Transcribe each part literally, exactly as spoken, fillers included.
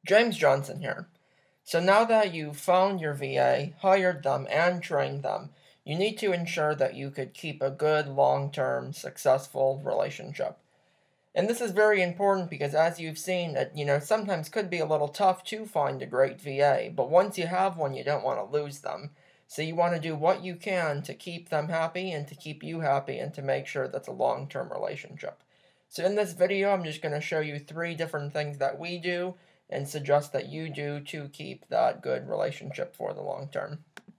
James Johnson here. So now that you've found your V A, hired them, and trained them, you need to ensure that you could keep a good, long-term, successful relationship. And this is very important because as you've seen, it you know sometimes could be a little tough to find a great V A, but once you have one, you don't want to lose them. So you want to do what you can to keep them happy and to keep you happy and to make sure that's a long-term relationship. So in this video, I'm just going to show you three different things that we do and suggest that you do to keep that good relationship for the long term.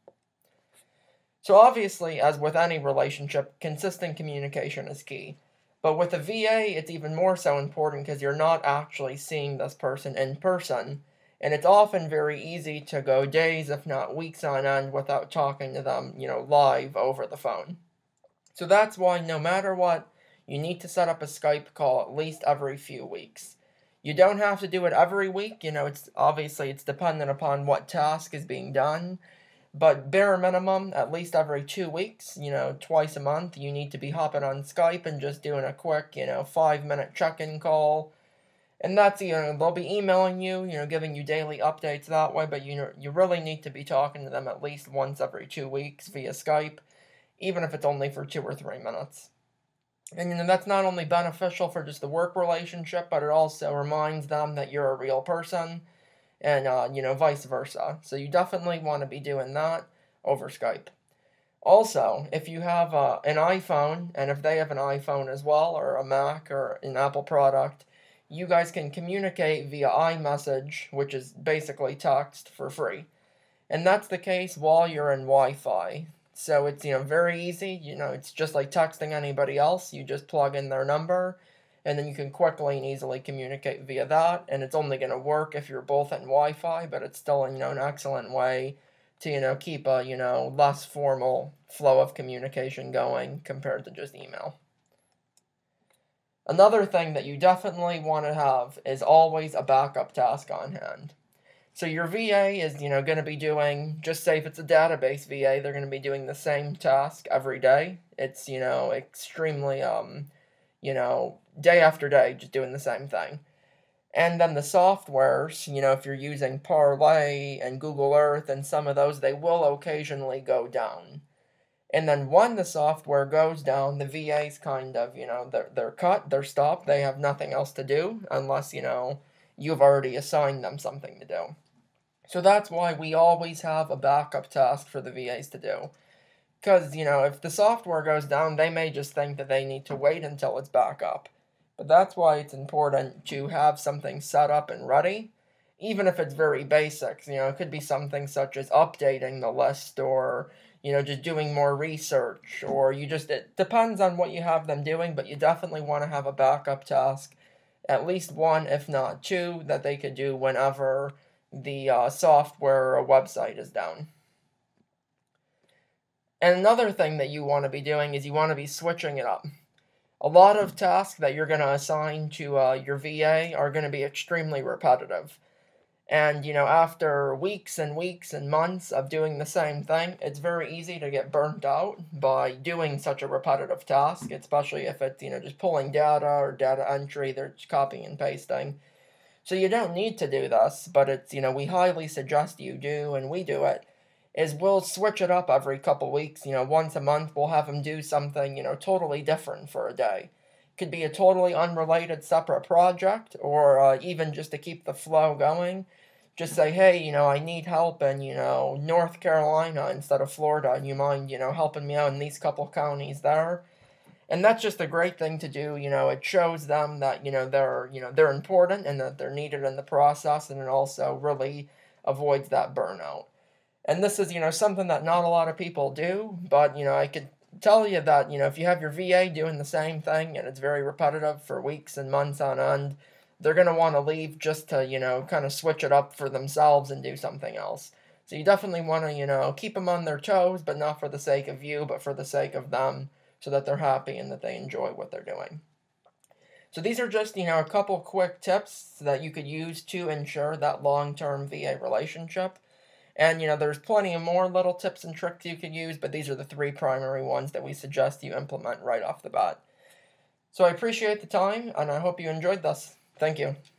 So obviously, as with any relationship, consistent communication is key. But with a V A, it's even more so important because you're not actually seeing this person in person, and it's often very easy to go days, if not weeks on end, without talking to them, you know, live over the phone. So that's why no matter what, you need to set up a Skype call at least every few weeks. You don't have to do it every week, you know, it's obviously it's dependent upon what task is being done, but bare minimum, at least every two weeks, you know, twice a month, you need to be hopping on Skype and just doing a quick, you know, five minute check-in call. And that's, you know, they'll be emailing you, you know, giving you daily updates that way, but you know, you really need to be talking to them at least once every two weeks via Skype, even if it's only for two or three minutes. And you know, that's not only beneficial for just the work relationship, but it also reminds them that you're a real person, and uh, you know, vice versa. So you definitely want to be doing that over Skype. Also, if you have uh, an iPhone, and if they have an iPhone as well, or a Mac, or an Apple product, you guys can communicate via iMessage, which is basically text for free. And that's the case while you're in Wi-Fi. So it's, you know, very easy, you know, it's just like texting anybody else. You just plug in their number, and then you can quickly and easily communicate via that, and it's only going to work if you're both in Wi-Fi, but it's still, you know, an excellent way to, you know, keep a, you know, less formal flow of communication going compared to just email. Another thing that you definitely want to have is always a backup task on hand. So your V A is, you know, going to be doing, just say if it's a database V A, they're going to be doing the same task every day. It's, you know, extremely, um, you know, day after day, just doing the same thing. And then the softwares, you know, if you're using Parlay and Google Earth and some of those, they will occasionally go down. And then when the software goes down, the V A's kind of, you know, they're, they're cut, they're stopped, they have nothing else to do unless, you know, you've already assigned them something to do. So that's why we always have a backup task for the V As to do. Because, you know, if the software goes down, they may just think that they need to wait until it's back up. But that's why it's important to have something set up and ready, even if it's very basic. You know, it could be something such as updating the list, or, you know, just doing more research, or you just, it depends on what you have them doing, but you definitely want to have a backup task, at least one, if not two, that they could do whenever the uh, software or website is down. And another thing that you want to be doing is you want to be switching it up. A lot of tasks that you're going to assign to uh, your V A are going to be extremely repetitive. And, you know, after weeks and weeks and months of doing the same thing, it's very easy to get burnt out by doing such a repetitive task, especially if it's, you know, just pulling data or data entry, they're just copying and pasting. So you don't need to do this, but it's, you know, we highly suggest you do, and we do it, is we'll switch it up every couple weeks. You know, once a month we'll have them do something, you know, totally different for a day. Could be a totally unrelated separate project, or uh, even just to keep the flow going. Just say, hey, you know, I need help in, you know, North Carolina instead of Florida, and you mind, you know, helping me out in these couple counties there? And that's just a great thing to do. You know, it shows them that, you know, they're, you know, they're important and that they're needed in the process, and it also really avoids that burnout. And this is, you know, something that not a lot of people do, but, you know, I could tell you that, you know, if you have your V A doing the same thing and it's very repetitive for weeks and months on end, they're going to want to leave just to, you know, kind of switch it up for themselves and do something else. So you definitely want to, you know, keep them on their toes, but not for the sake of you, but for the sake of them, so that they're happy and that they enjoy what they're doing. So these are just, you know, a couple quick tips that you could use to ensure that long-term V A relationship. And, you know, there's plenty of more little tips and tricks you could use, but these are the three primary ones that we suggest you implement right off the bat. So I appreciate the time, and I hope you enjoyed this. Thank you.